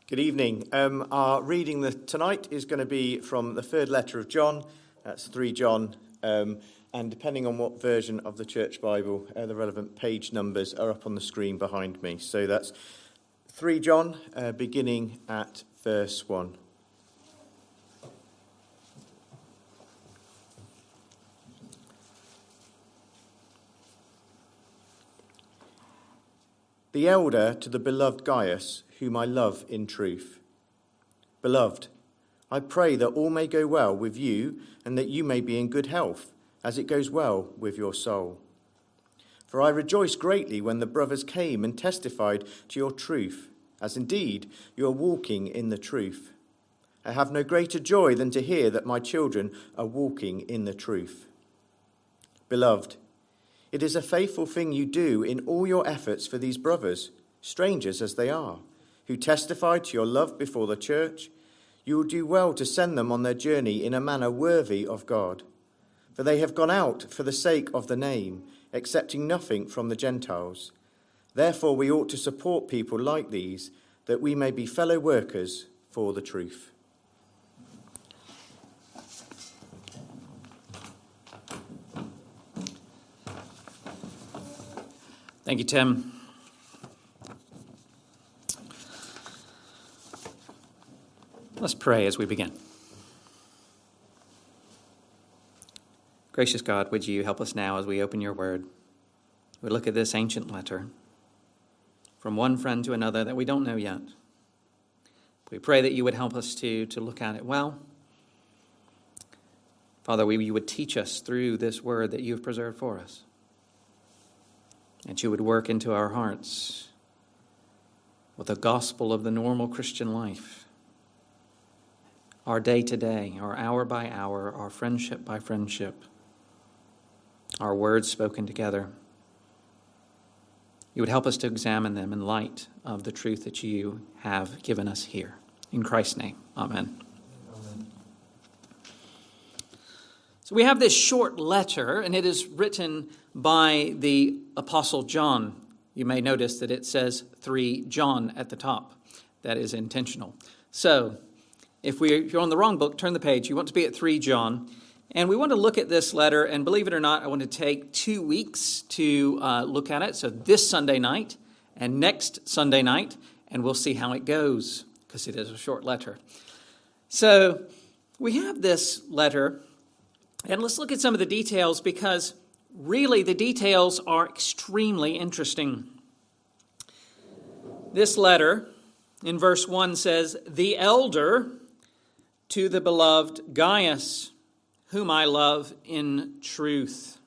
Good evening. Our reading tonight is going to be from the third letter of John. That's 3 John. And depending on what version of the Church Bible, the relevant page numbers are up on the screen behind me. So that's 3 John, beginning at verse 1. The elder to the beloved Gaius, whom I love in truth. Beloved, I pray that all may go well with you and that you may be in good health, as it goes well with your soul. For I rejoiced greatly when the brothers came and testified to your truth, as indeed you are walking in the truth. I have no greater joy than to hear that my children are walking in the truth. Beloved, it is a faithful thing you do in all your efforts for these brothers, strangers as they are, who testify to your love before the church. You will do well to send them on their journey in a manner worthy of God. For they have gone out for the sake of the name, accepting nothing from the Gentiles. Therefore we ought to support people like these, that we may be fellow workers for the truth. Thank you, Tim. Let's pray as we begin. Gracious God, would you help us now as we open your word? We look at this ancient letter from one friend to another that we don't know yet. We pray that you would help us to look at it well. Father, you would teach us through this word that you have preserved for us. That you would work into our hearts with the gospel of the normal Christian life. Our day to day, our hour by hour, our friendship by friendship, our words spoken together. You would help us to examine them in light of the truth that you have given us here. In Christ's name, amen. Amen. So we have this short letter, and it is written by the Apostle John. You may notice that it says 3 John at the top. That is intentional. So, if you're on the wrong book, turn the page. You want to be at 3 John. And we want to look at this letter, and believe it or not, I want to take 2 weeks to look at it. So this Sunday night and next Sunday night, and we'll see how it goes, because it is a short letter. So we have this letter, and let's look at some of the details, because really the details are extremely interesting. This letter, in verse 1, says, "The elder to the beloved Gaius, whom I love in truth."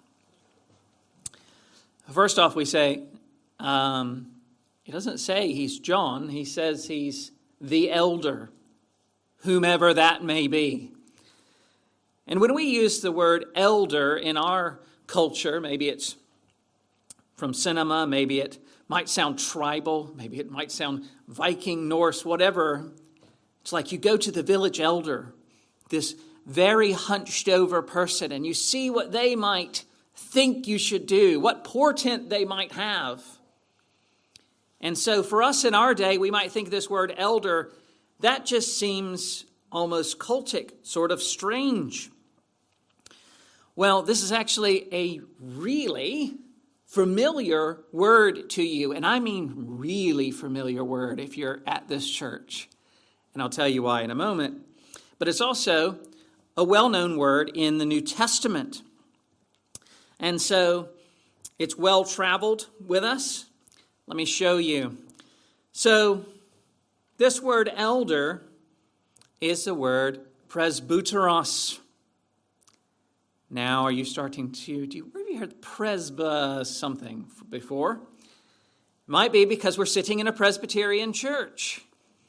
First off, we say, he doesn't say he's John. He says he's the elder, whomever that may be. And when we use the word elder in our culture, maybe it's from cinema, maybe it might sound tribal, maybe it might sound Viking, Norse, whatever. It's like you go to the village elder, this very hunched over person, and you see what they might think you should do, what portent they might have. And so for us in our day, we might think this word elder, that just seems almost cultic, sort of strange. Well, this is actually a really familiar word to you, and I mean really familiar word if you're at this church. And I'll tell you why in a moment. But it's also a well-known word in the New Testament. And so it's well-traveled with us. Let me show you. So this word elder is the word presbyteros. Now, are you starting to, where have you heard presby something before? Might be because we're sitting in a Presbyterian church.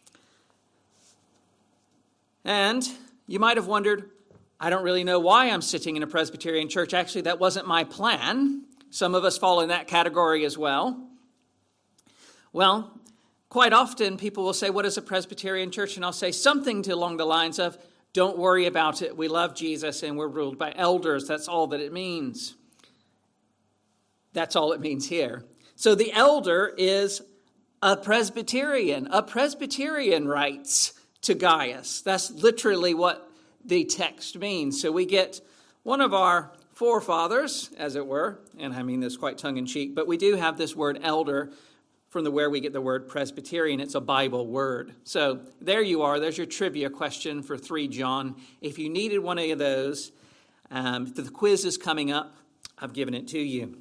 And you might have wondered, I don't really know why I'm sitting in a Presbyterian church. Actually, that wasn't my plan. Some of us fall in that category as well. Well, quite often people will say, what is a Presbyterian church? And I'll say something along the lines of, don't worry about it. We love Jesus and we're ruled by elders. That's all that it means. That's all it means here. So the elder is A Presbyterian writes to Gaius. That's literally what the text means. So we get one of our forefathers, as it were, and I mean this quite tongue-in-cheek, but we do have this word elder from where we get the word Presbyterian. It's a Bible word. So there you are. There's your trivia question for 3 John. If you needed one of those, the quiz is coming up. I've given it to you.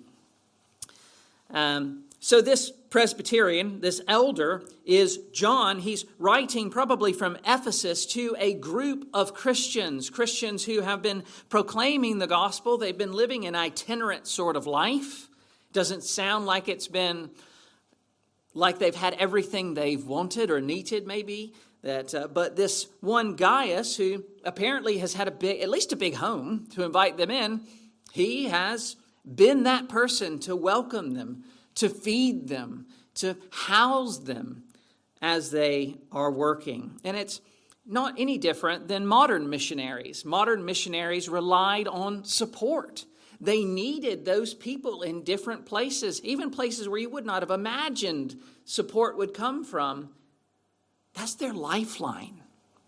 So this Presbyterian, this elder, is John. He's writing probably from Ephesus to a group of Christians who have been proclaiming the gospel. They've been living an itinerant sort of life. Doesn't sound like it's been like they've had everything they've wanted or needed, maybe. But this one Gaius, who apparently has had at least a big home to invite them in, he has been that person to welcome them, to feed them, to house them as they are working. And it's not any different than modern missionaries. Modern missionaries relied on support. They needed those people in different places, even places where you would not have imagined support would come from. That's their lifeline.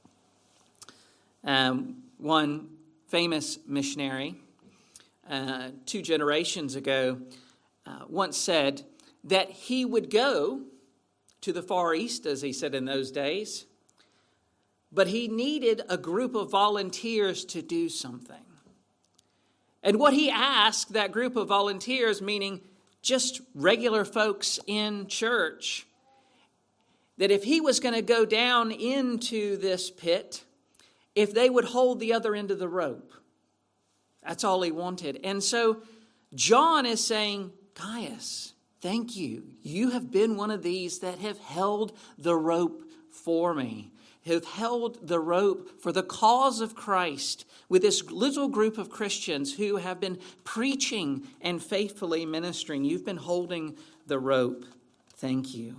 One famous missionary 2 generations ago once said that he would go to the Far East, as he said in those days, but he needed a group of volunteers to do something. And what he asked that group of volunteers, meaning just regular folks in church, that if he was going to go down into this pit, if they would hold the other end of the rope. That's all he wanted. And so John is saying, Gaius, thank you. You have been one of these that have held the rope for me, have held the rope for the cause of Christ with this little group of Christians who have been preaching and faithfully ministering. You've been holding the rope. Thank you.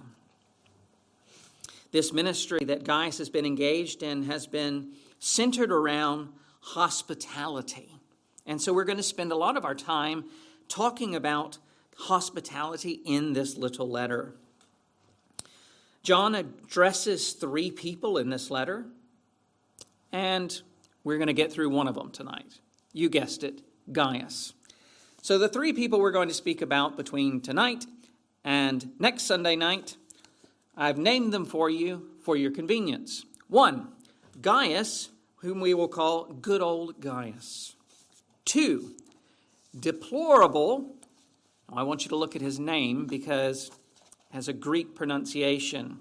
This ministry that Gaius has been engaged in has been centered around hospitality. And so we're going to spend a lot of our time talking about hospitality in this little letter. John addresses 3 people in this letter, and we're going to get through one of them tonight. You guessed it, Gaius. So the 3 people we're going to speak about between tonight and next Sunday night, I've named them for you for your convenience. 1, Gaius, whom we will call good old Gaius. 2, deplorable. I want you to look at his name because it has a Greek pronunciation.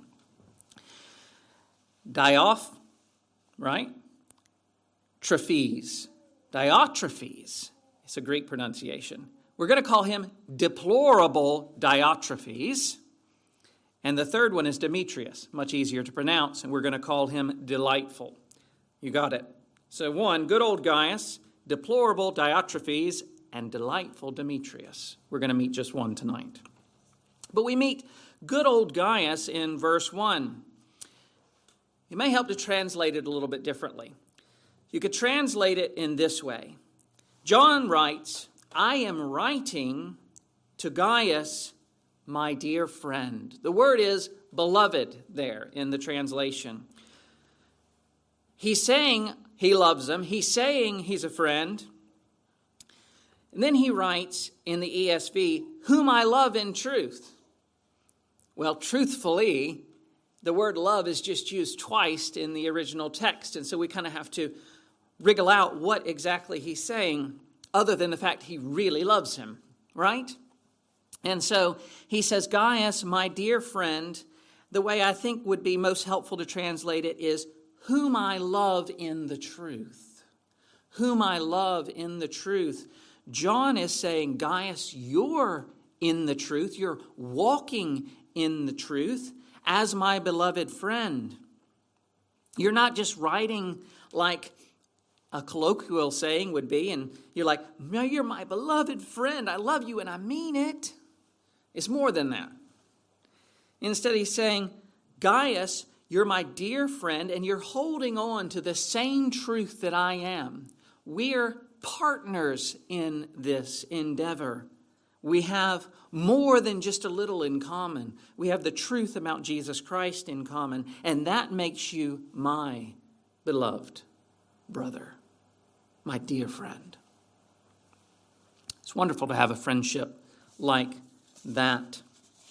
Right? Trophes. Diotrephes. It's a Greek pronunciation. We're going to call him deplorable Diotrephes. And the third one is Demetrius, much easier to pronounce, and we're going to call him delightful. You got it. So 1, good old Gaius, deplorable Diotrephes, and delightful Demetrius. We're going to meet just one tonight. But we meet good old Gaius in verse 1. It may help to translate it a little bit differently. You could translate it in this way. John writes, I am writing to Gaius, my dear friend. The word is beloved there in the translation. He's saying he loves him. He's saying he's a friend. And then he writes in the ESV, whom I love in truth. Well, truthfully, the word love is just used twice in the original text. And so we kind of have to wriggle out what exactly he's saying, other than the fact he really loves him, right? And so he says, Gaius, my dear friend, the way I think would be most helpful to translate it is, whom I love in the truth. Whom I love in the truth. John is saying, Gaius, you're in the truth. You're walking in the truth as my beloved friend. You're not just writing like a colloquial saying would be, and you're like, no, you're my beloved friend. I love you and I mean it. It's more than that. Instead, he's saying, Gaius, you're my dear friend, and you're holding on to the same truth that I am. We're partners in this endeavor. We have more than just a little in common. We have the truth about Jesus Christ in common, and that makes you my beloved brother, my dear friend. It's wonderful to have a friendship like that.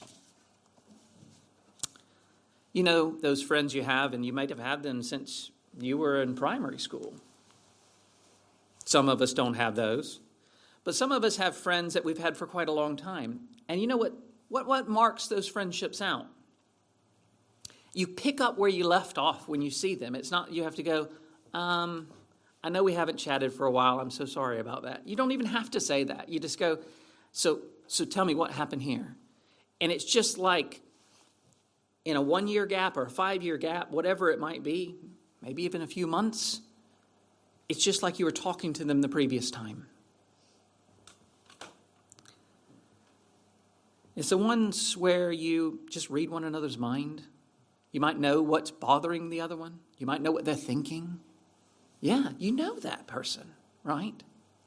You know, those friends you have, and you might have had them since you were in primary school. Some of us don't have those. But some of us have friends that we've had for quite a long time. And you know what marks those friendships out? You pick up where you left off when you see them. It's not you have to go, I know we haven't chatted for a while. I'm so sorry about that. You don't even have to say that. You just go, so tell me what happened here. And it's just like in a 1-year gap or a 5-year gap, whatever it might be, maybe even a few months, it's just like you were talking to them the previous time. It's the ones where you just read one another's mind. You might know what's bothering the other one. You might know what they're thinking. Yeah, you know that person, right?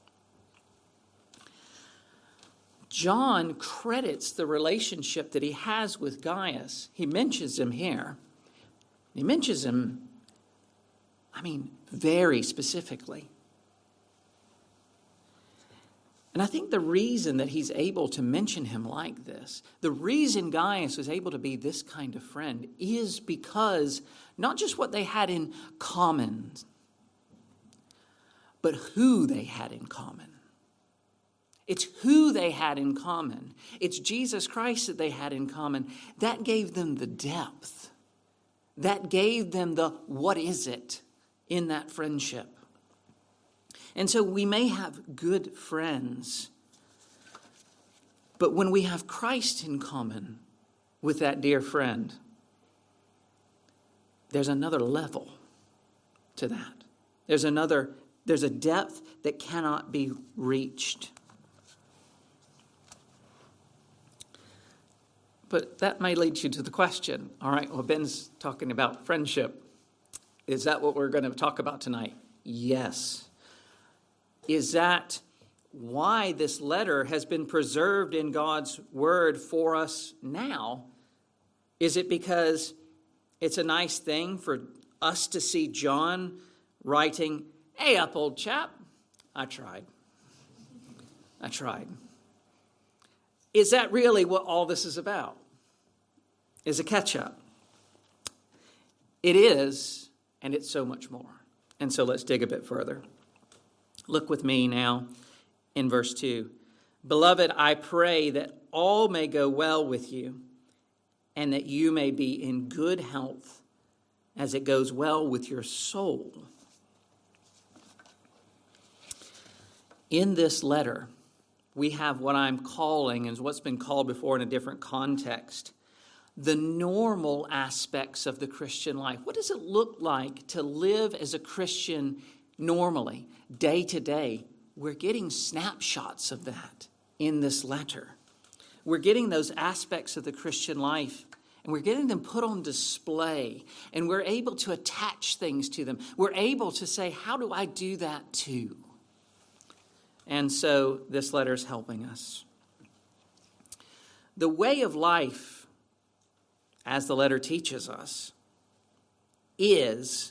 John credits the relationship that he has with Gaius. He mentions him here. He mentions him, very specifically. And I think the reason that he's able to mention him like this, the reason Gaius was able to be this kind of friend is because not just what they had in common, but who they had in common. It's who they had in common. It's Jesus Christ that they had in common. That gave them the depth. That gave them the what is it in that friendship. And so we may have good friends, but when we have Christ in common with that dear friend, there's another level to that. There's a depth that cannot be reached. But that may lead you to the question, all right, well, Ben's talking about friendship. Is that what we're going to talk about tonight? Yes. Is that why this letter has been preserved in God's word for us now? Is it because it's a nice thing for us to see John writing, "Hey up, old chap, I tried. Is that really what all this is about? Is a catch-up? It is, and it's so much more. And so let's dig a bit further. Look with me now in verse 2. Beloved, I pray that all may go well with you and that you may be in good health as it goes well with your soul. In this letter, we have what I'm calling, and what's been called before in a different context, the normal aspects of the Christian life. What does it look like to live as a Christian normally, day to day? We're getting snapshots of that in this letter. We're getting those aspects of the Christian life, and we're getting them put on display, and we're able to attach things to them. We're able to say, how do I do that too? And so this letter is helping us. The way of life, as the letter teaches us, is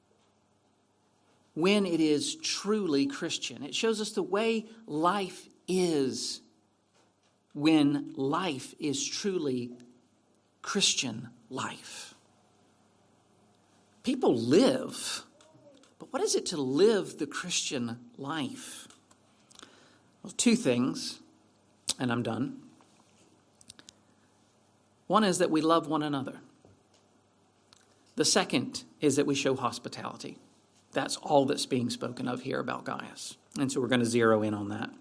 when it is truly Christian. It shows us the way life is when life is truly Christian life. People live, but what is it to live the Christian life? Well, two things, and I'm done. One is that we love one another. The second is that we show hospitality. That's all that's being spoken of here about Gaius. And so we're going to zero in on that.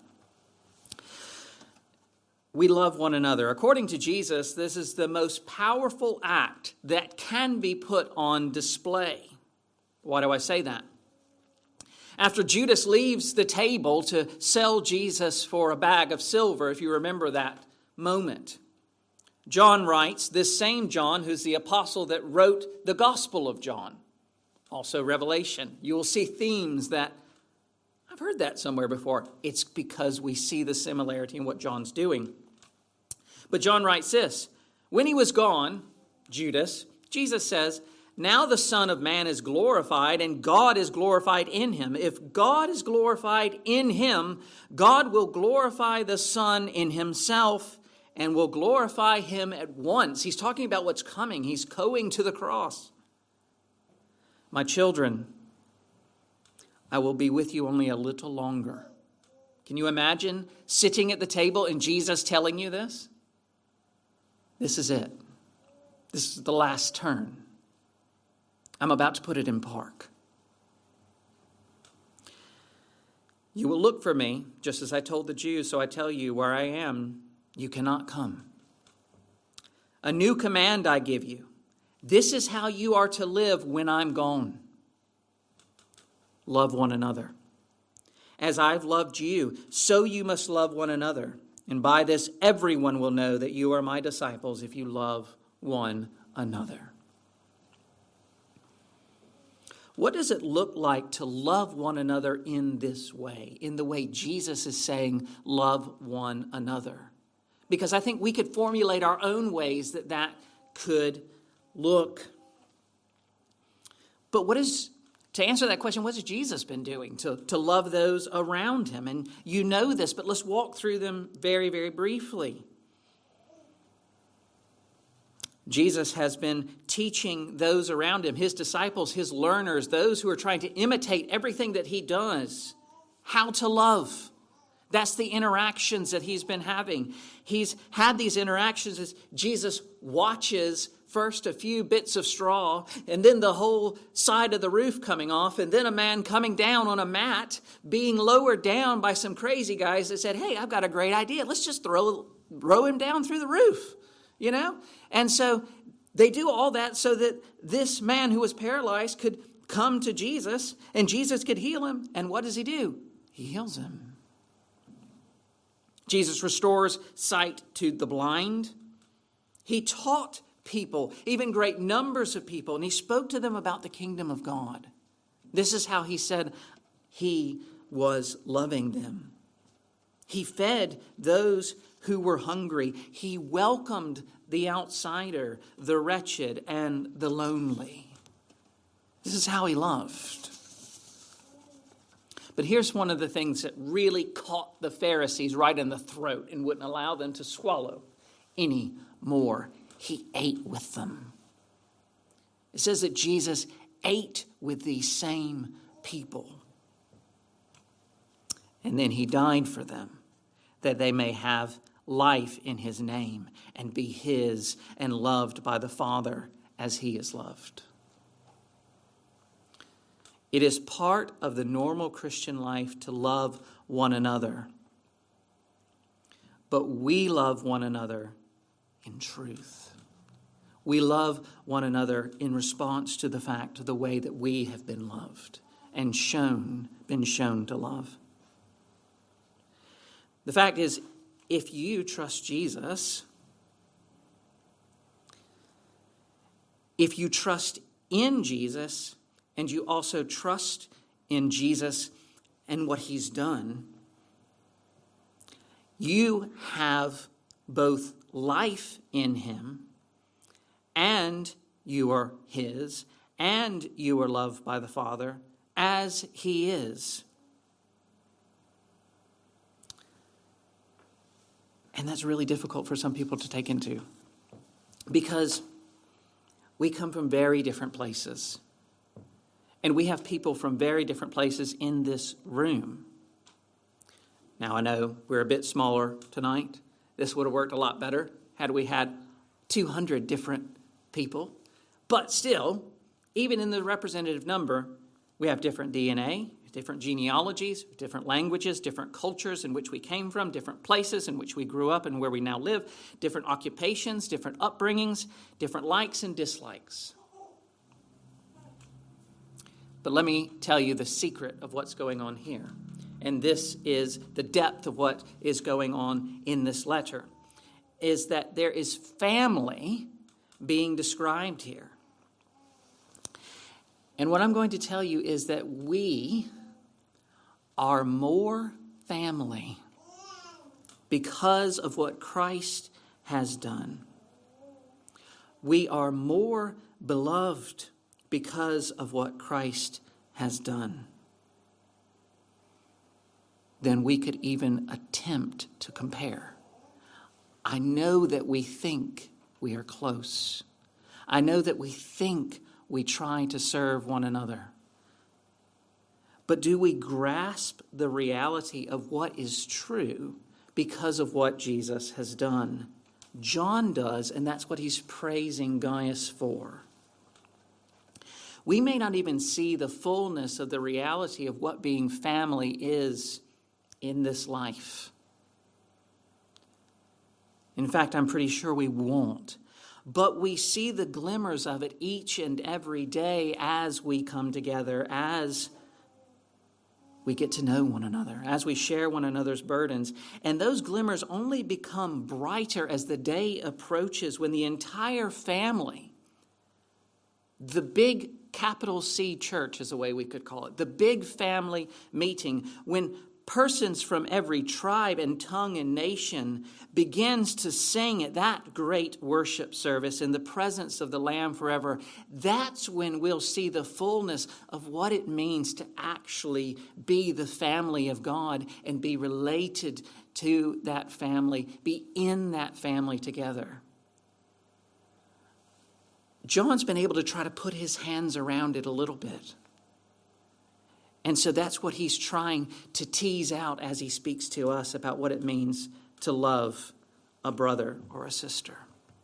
We love one another. According to Jesus, this is the most powerful act that can be put on display. Why do I say that? After Judas leaves the table to sell Jesus for a bag of silver, if you remember that moment, John writes, this same John, who's the apostle that wrote the Gospel of John, also Revelation. You will see themes that I've heard that somewhere before. It's because we see the similarity in what John's doing. But John writes this, when he was gone, Judas, Jesus says, now the Son of Man is glorified and God is glorified in him. If God is glorified in him, God will glorify the Son in himself and will glorify him at once. He's talking about what's coming. He's going to the cross. My children, I will be with you only a little longer. Can you imagine sitting at the table and Jesus telling you this? This is it. This is the last turn. I'm about to put it in park. You will look for me, just as I told the Jews, so I tell you, where I am, you cannot come. A new command I give you. This is how you are to live when I'm gone. Love one another. As I've loved you, so you must love one another. And by this, everyone will know that you are my disciples if you love one another. What does it look like to love one another in this way, in the way Jesus is saying, love one another? Because I think we could formulate our own ways that could look. But to answer that question, what has Jesus been doing to love those around him? And you know this, but let's walk through them very, very briefly. Jesus has been teaching those around him, his disciples, his learners, those who are trying to imitate everything that he does, how to love. That's the interactions that he's been having. He's had these interactions as Jesus watches first a few bits of straw, and then the whole side of the roof coming off, and then a man coming down on a mat, being lowered down by some crazy guys that said, hey, I've got a great idea. Let's just row him down through the roof, you know? And so they do all that so that this man who was paralyzed could come to Jesus, and Jesus could heal him. And what does he do? He heals him. Jesus restores sight to the blind. He taught people, even great numbers of people, and he spoke to them about the kingdom of God. This is how he said he was loving them. He fed those who were hungry. He welcomed the outsider, the wretched, and the lonely. This is how he loved. But here's one of the things that really caught the Pharisees right in the throat and wouldn't allow them to swallow any more. He ate with them. It says that Jesus ate with these same people. And then he died for them, that they may have life in his name and be his and loved by the Father as he is loved. It is part of the normal Christian life to love one another. But we love one another in truth. We love one another in response to the fact of the way that we have been loved and been shown to love. The fact is, if you trust Jesus, if you trust in Jesus, and you also trust in Jesus and what he's done, you have both life in him, and you are his, and you are loved by the Father as he is. And that's really difficult for some people to take into, because we come from very different places. And we have people from very different places in this room. Now, I know we're a bit smaller tonight. This would have worked a lot better had we had 200 different people. But still, even in the representative number, we have different DNA, different genealogies, different languages, different cultures in which we came from, different places in which we grew up and where we now live, different occupations, different upbringings, different likes and dislikes. But let me tell you the secret of what's going on here. And this is the depth of what is going on in this letter, is that there is family being described here. And what I'm going to tell you is that we are more family because of what Christ has done. We are more beloved because of what Christ has done than we could even attempt to compare. I know that we think we are close. I know that we think we try to serve one another. But do we grasp the reality of what is true because of what Jesus has done? John does, and that's what he's praising Gaius for. We may not even see the fullness of the reality of what being family is in this life. In fact, I'm pretty sure we won't. But we see the glimmers of it each and every day as we come together, as we get to know one another, as we share one another's burdens. And those glimmers only become brighter as the day approaches, when the entire family, the big capital C church is the way we could call it, the big family meeting, when persons from every tribe and tongue and nation begins to sing at that great worship service in the presence of the Lamb forever, that's when we'll see the fullness of what it means to actually be the family of God and be related to that family, be in that family together. John's been able to try to put his hands around it a little bit. And so that's what he's trying to tease out as he speaks to us about what it means to love a brother or a sister.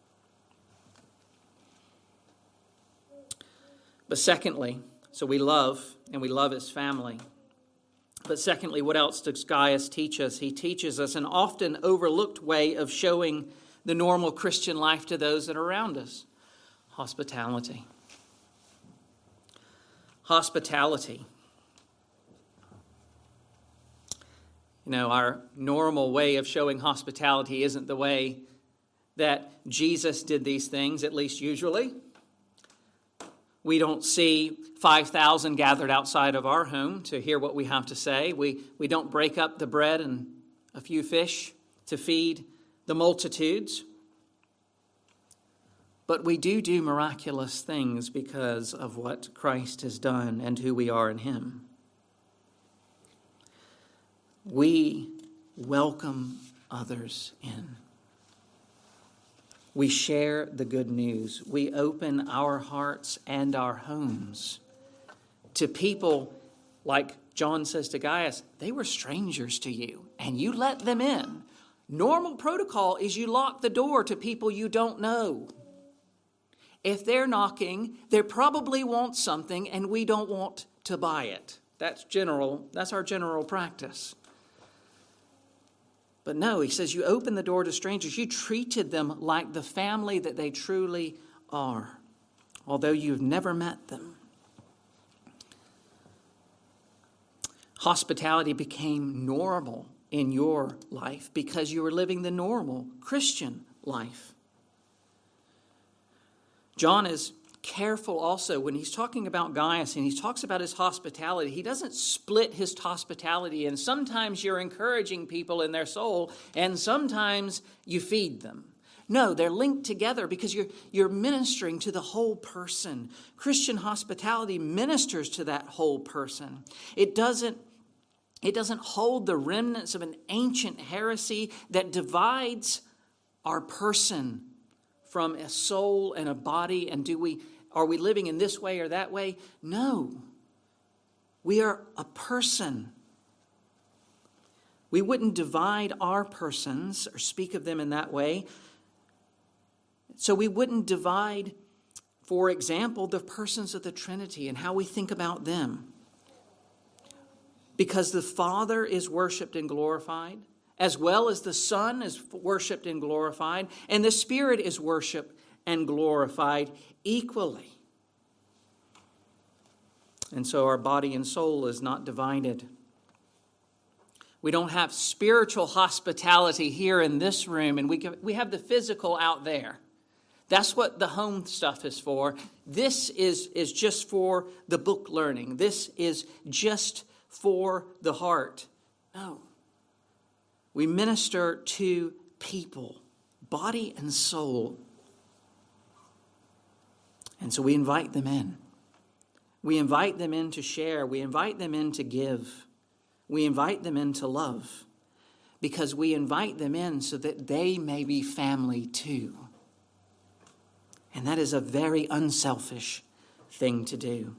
But secondly, so we love, and we love his family. But secondly, what else does Gaius teach us? He teaches us an often overlooked way of showing the normal Christian life to those that are around us. Hospitality. Hospitality. You know, our normal way of showing hospitality isn't the way that Jesus did these things, at least usually. We don't see 5,000 gathered outside of our home to hear what we have to say. We don't break up the bread and a few fish to feed the multitudes. But we do miraculous things because of what Christ has done and who we are in him. We welcome others in. We share the good news. We open our hearts and our homes to people, like John says to Gaius, they were strangers to you, and you let them in. Normal protocol is you lock the door to people you don't know. If they're knocking, they probably want something, and we don't want to buy it. That's our general practice. But no, he says you open the door to strangers. You treated them like the family that they truly are, although you've never met them. Hospitality became normal in your life because you were living the normal Christian life. John is careful also when he's talking about Gaius and he talks about his hospitality. He doesn't split his hospitality, and sometimes you're encouraging people in their soul and sometimes you feed them. No, they're linked together because you're ministering to the whole person. Christian hospitality ministers to that whole person. It doesn't hold the remnants of an ancient heresy that divides our person from a soul and a body, and are we living in this way or that way? No. We are a person. We wouldn't divide our persons or speak of them in that way. So we wouldn't divide, for example, the persons of the Trinity and how we think about them. Because the Father is worshiped and glorified, as well as the Son is worshiped and glorified, and the Spirit is worshiped and glorified equally. And so our body and soul is not divided. We don't have spiritual hospitality here in this room, and we have the physical out there. That's what the home stuff is for. This is just for the book learning. This is just for the heart. No. We minister to people, body and soul. And so we invite them in. We invite them in to share. We invite them in to give. We invite them in to love. Because we invite them in so that they may be family too. And that is a very unselfish thing to do.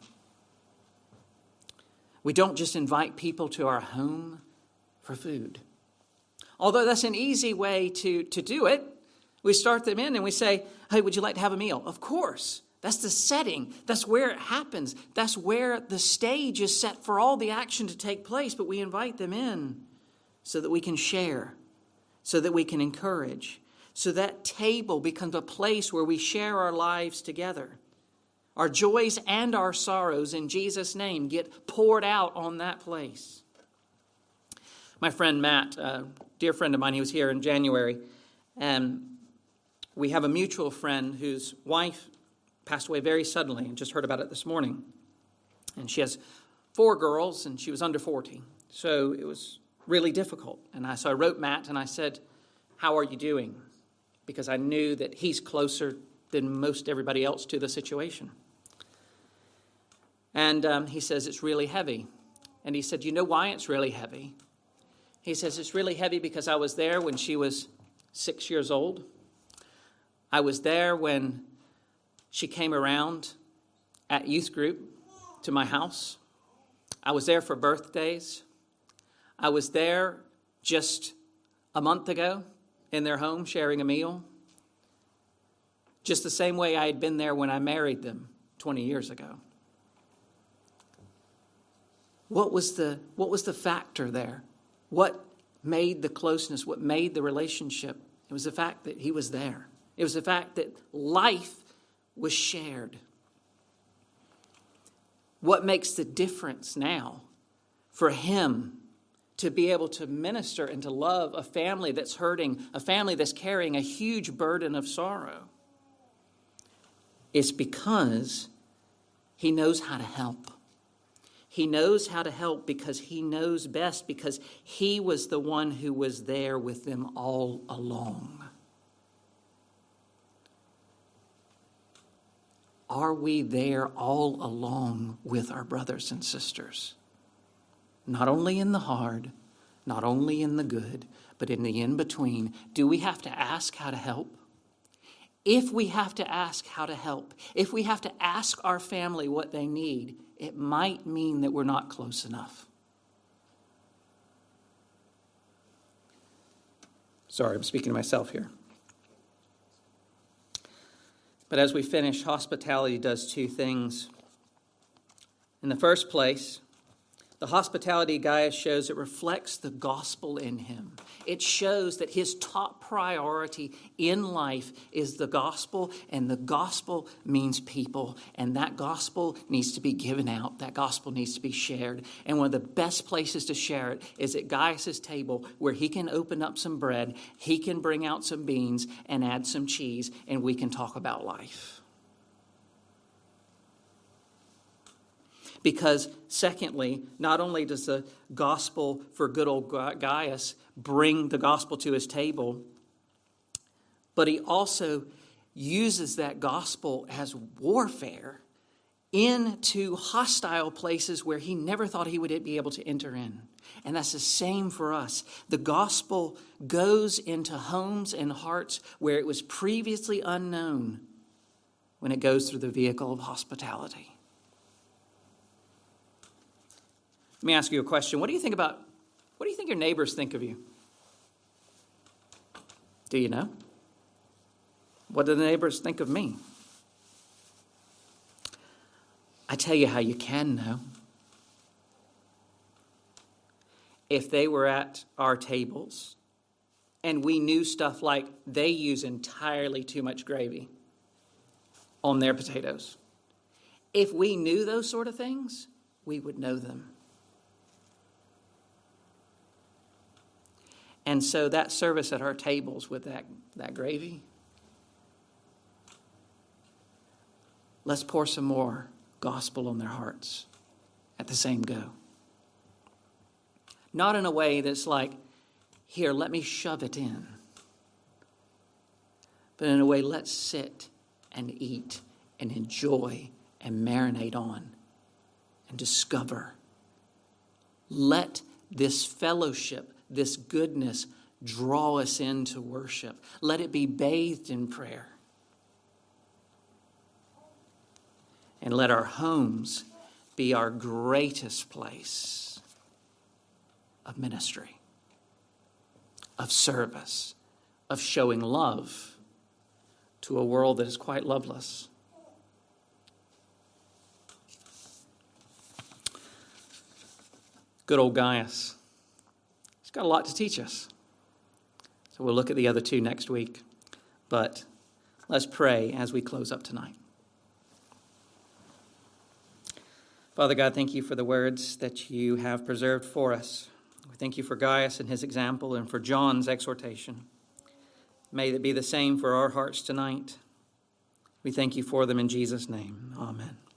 We don't just invite people to our home for food. Although that's an easy way to do it. We start them in and we say, hey, would you like to have a meal? Of course. That's the setting. That's where it happens. That's where the stage is set for all the action to take place. But we invite them in so that we can share, so that we can encourage, so that table becomes a place where we share our lives together. Our joys and our sorrows in Jesus' name get poured out on that place. My friend Matt, a dear friend of mine, he was here in January, and we have a mutual friend whose wife passed away very suddenly, and just heard about it this morning. And she has 4 girls, and she was under 40. So it was really difficult. And so I wrote Matt, and I said, how are you doing? Because I knew that he's closer than most everybody else to the situation. And he says, it's really heavy. And he said, you know why it's really heavy? He says, it's really heavy because I was there when she was 6 years old. I was there when she came around at youth group to my house. I was there for birthdays. I was there just a month ago in their home sharing a meal. Just the same way I had been there when I married them 20 years ago. What was the factor there? What made the closeness? What made the relationship? It was the fact that he was there. It was the fact that life was shared. What makes the difference now for him to be able to minister and to love a family that's hurting, a family that's carrying a huge burden of sorrow? It's because he knows how to help. He knows how to help because he knows best, because he was the one who was there with them all along. Are we there all along with our brothers and sisters? Not only in the hard, not only in the good, but in the in-between. Do we have to ask how to help? If we have to ask how to help, if we have to ask our family what they need, it might mean that we're not close enough. Sorry, I'm speaking to myself here. But as we finish, hospitality does 2 things. In the first place, the hospitality Gaius shows it reflects the gospel in him. It shows that his top priority in life is the gospel, and the gospel means people, and that gospel needs to be given out. That gospel needs to be shared. And one of the best places to share it is at Gaius' table, where he can open up some bread, he can bring out some beans and add some cheese, and we can talk about life. Because, secondly, not only does the gospel for good old Gaius bring the gospel to his table, but he also uses that gospel as warfare into hostile places where he never thought he would be able to enter in. And that's the same for us. The gospel goes into homes and hearts where it was previously unknown when it goes through the vehicle of hospitality. Let me ask you a question. What do you think your neighbors think of you? Do you know? What do the neighbors think of me? I tell you how you can know. If they were at our tables and we knew stuff like they use entirely too much gravy on their potatoes, if we knew those sort of things, we would know them. And so that service at our tables with that gravy, let's pour some more gospel on their hearts at the same go. Not in a way that's like, here, let me shove it in. But in a way, let's sit and eat and enjoy and marinate on and discover. Let this fellowship, this goodness, draw us into worship. Let it be bathed in prayer. And let our homes be our greatest place of ministry, of service, of showing love to a world that is quite loveless. Good old Gaius. He's got a lot to teach us. So we'll look at the other two next week. But let's pray as we close up tonight. Father God, thank you for the words that you have preserved for us. We thank you for Gaius and his example and for John's exhortation. May it be the same for our hearts tonight. We thank you for them in Jesus' name. Amen.